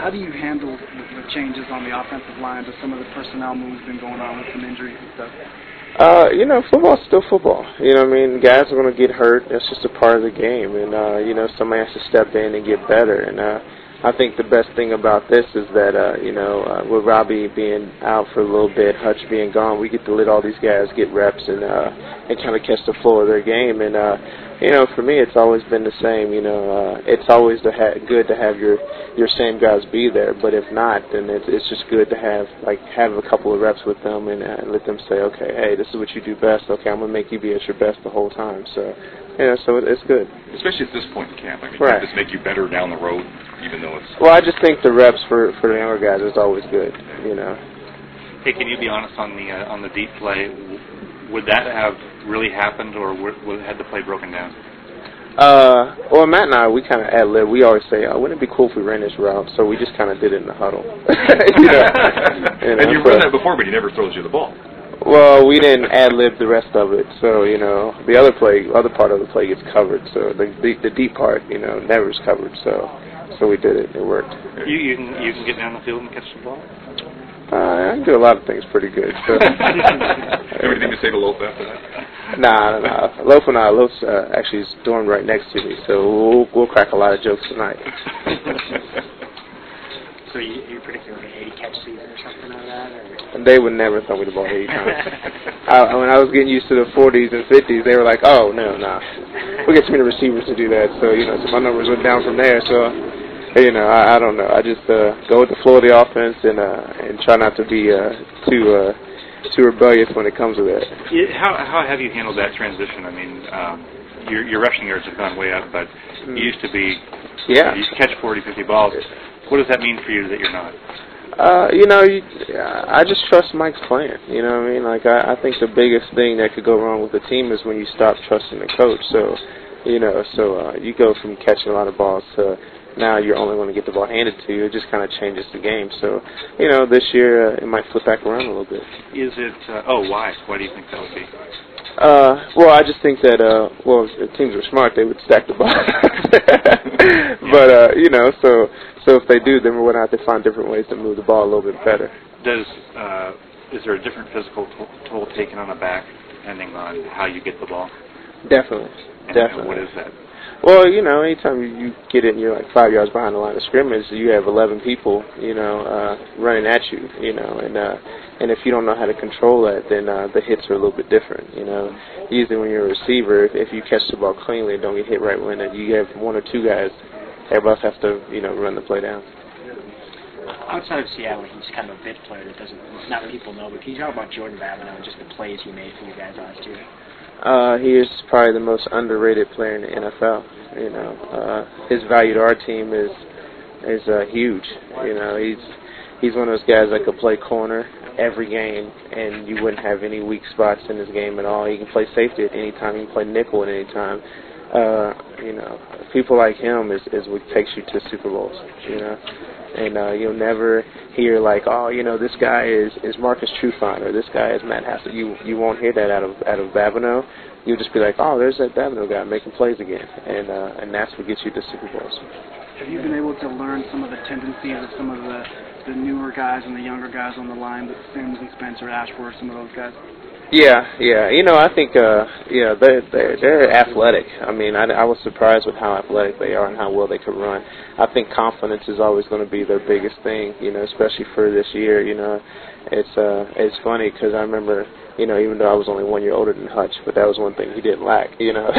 How do you handle the changes on the offensive line? Does some of the personnel moves been going on with some injuries and stuff? Football's still football. You know what I mean? Guys are going to get hurt. That's just a part of the game. And, somebody has to step in and get better. And I think the best thing about this is that, with Robbie being out for a little bit, Hutch being gone, we get to let all these guys get reps and kind of catch the flow of their game. And, for me, it's always been the same. It's always good to have your same guys be there. But if not, then it's just good to have a couple of reps with them and let them say, okay, hey, this is what you do best. Okay, I'm going to make you be at your best the whole time. So, so it's good. Especially at this point in camp. I mean, right. Does this make you better down the road, even though it's... Well, I just think the reps for the younger guys is always good, Hey, can you be honest on the deep play? Would that have really happened, or had the play broken down? Well, Matt and I, we kind of ad-lib. We always say, wouldn't it be cool if we ran this route? So we just kind of did it in the huddle. And you've run that before, but he never throws you the ball. Well, we didn't ad-lib the rest of it. So, the other part of the play gets covered. So the deep part, never is covered. So we did it. It worked. You can get down the field and catch the ball? I can do a lot of things pretty good. So. Anything to say to Loaf after that? Nah. Loaf's actually is dormed right next to me, so we'll crack a lot of jokes tonight. So you're predicting like an 80-catch season or something like that? Or? They would never throw me the ball 80 times. When I was getting used to the 40s and 50s, they were like, oh, no, nah. We get too many receivers to do that, so, so my numbers went down from there, so... I don't know. I just go with the flow of the offense and try not to be too rebellious when it comes to that. How have you handled that transition? I mean, your rushing yards have gone way up, but you used to be you catch 40, 50 balls. What does that mean for you that you're not? I just trust Mike's plan. You know what I mean? I think the biggest thing that could go wrong with the team is when you stop trusting the coach. So, you go from catching a lot of balls to now you're only going to get the ball handed to you. It just kind of changes the game. So, this year it might flip back around a little bit. Is it? Why? Why do you think that would be? Well, I just think that if teams were smart, they would stack the ball. But so if they do, then we're going to have to find different ways to move the ball a little bit better. Is there a different physical toll taken on the back, depending on how you get the ball? Definitely. And what is that? Well, anytime you get in, you're 5 yards behind the line of scrimmage, you have 11 people, running at you, and if you don't know how to control that, then the hits are a little bit different, Usually when you're a receiver, if you catch the ball cleanly and don't get hit right when you have one or two guys, everybody else has to, run the play down. Outside of Seattle, he's kind of a bit player that not many people know, but can you talk about Jordan Babineau and just the plays he made for you guys last year? He is probably the most underrated player in the NFL. His value to our team is huge. He's one of those guys that could play corner every game, and you wouldn't have any weak spots in his game at all. He can play safety at any time. He can play nickel at any time. People like him is what takes you to Super Bowls. And you'll never hear this guy is Marcus Trufant or this guy is Matt Hassel. You won't hear that out of Babineau. You'll just be like, oh, there's that Babineau guy making plays again, and that's what gets you to Super Bowls. Have you been able to learn some of the tendencies of some of the newer guys and the younger guys on the line, the Sims and Spencer Ashworth, some of those guys? Yeah. I think they're athletic. I mean, I was surprised with how athletic they are and how well they could run. I think confidence is always going to be their biggest thing. Especially for this year. It's funny because I remember, even though I was only 1 year older than Hutch, but that was one thing he didn't lack.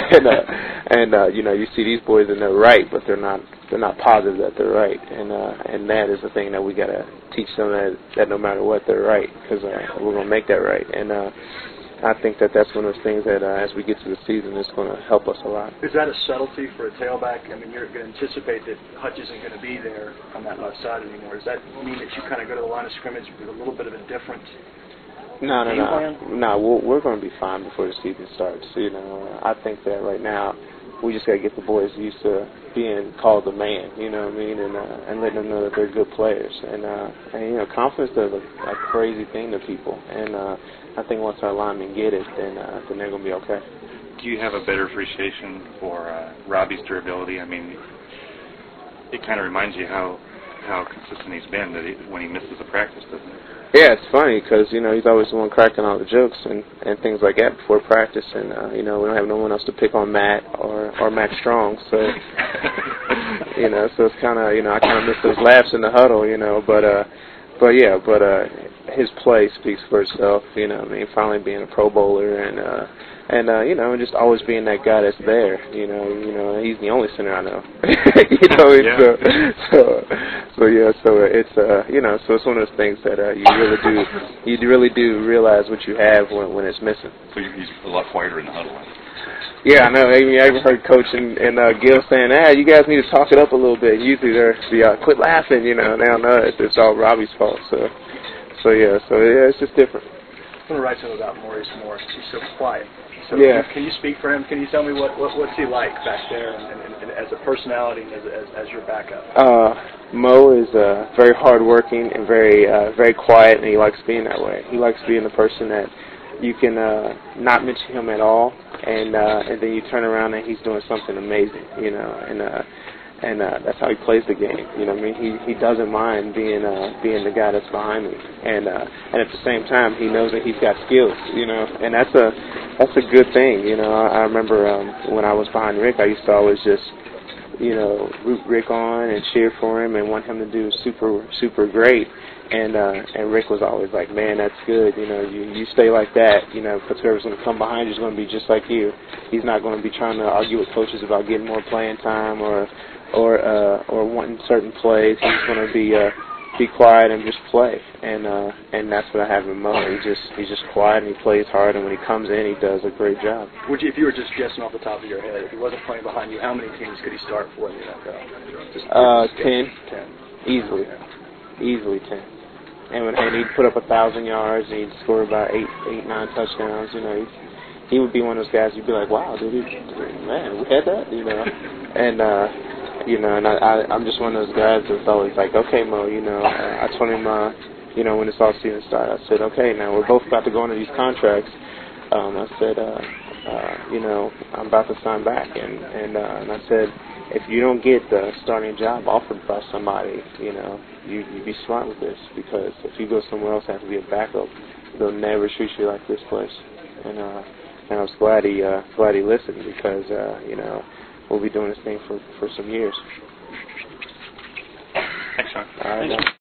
And you see these boys and they're right, but they're not positive that they're right. And that is the thing that we got to teach them that no matter what, they're right, because we're going to make that right. And I think that's one of those things that as we get to the season, it's going to help us a lot. Is that a subtlety for a tailback? I mean, you're going to anticipate that Hutch isn't going to be there on that left side anymore. Does that mean that you kind of go to the line of scrimmage with a little bit of a different game plan? No, we're going to be fine before the season starts. I think that right now we just got to get the boys used to being called the man, you know what I mean, and letting them know that they're good players. And confidence does a crazy thing to people. And I think once our linemen get it, then they're going to be okay. Do you have a better appreciation for Robbie's durability? I mean, it kind of reminds you how how consistent he's been when he misses a practice, doesn't he? Yeah, it's funny because, you know, he's always the one cracking all the jokes and things like that before practice. And, you know, we don't have no one else to pick on Matt or Matt Strong. So, you know, so it's kind of, you know, I kind of miss those laughs in the huddle, you know. But his play speaks for itself, you know. I mean, finally being a Pro Bowler and you know, just always being that guy that's there, you know, he's the only center I know. You know, so it's you know, so it's one of those things that you really do realize what you have when it's missing. So he's a lot quieter in the huddle. Yeah, I know. I mean, I even heard Coach and Gil saying, you guys need to talk it up a little bit. Usually they're quit laughing, you know. Now it's all Robbie's fault. So yeah, it's just different. I want to write something about Maurice Morris. He's so quiet. So yeah. Can you speak for him? Can you tell me what's he like back there and as a personality and as your backup? Mo is very hardworking and very quiet, and he likes being that way. He likes being the person that you can not mention him at all, and then you turn around and he's doing something amazing, you know, and that's how he plays the game. You know what I mean? He doesn't mind being the guy that's behind me, and at the same time he knows that he's got skills, you know, and that's a good thing. You know, I remember when I was behind Rick, I used to always just, you know, root Rick on and cheer for him and want him to do super great. And Rick was always like, man, that's good. You know, you stay like that. You know, because whoever's going to come behind you is going to be just like you. He's not going to be trying to argue with coaches about getting more playing time or wanting certain plays. He's going to be quiet and just play. And that's what I have in Mo. He's just quiet and he plays hard. And when he comes in, he does a great job. If you were just guessing off the top of your head, if he wasn't playing behind you, how many teams could he start for in the NFL? 10. Easily. Easily 10. And he'd put up 1,000 yards, and he'd score about 8, 9 touchdowns. You know, he would be one of those guys. You'd be like, wow, dude, man, we had that, you know. And you know, and I'm just one of those guys that's always like, okay, Mo, you know. I told him, you know, when this off season started, I said, okay, now we're both about to go into these contracts. I said, you know, I'm about to sign back, and I said, if you don't get the starting job offered by somebody, you know, you be smart with this, because if you go somewhere else and have to be a backup, they'll never treat you like this place. And I was glad he listened, because you know, we'll be doing this thing for some years. Thanks, Sean. All right.